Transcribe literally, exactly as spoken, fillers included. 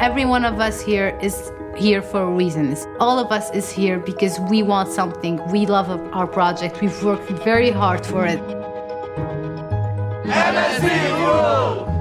Every one of us here is here for reasons. All of us is here because we want something. We love our project. We've worked very hard for it. M S D World!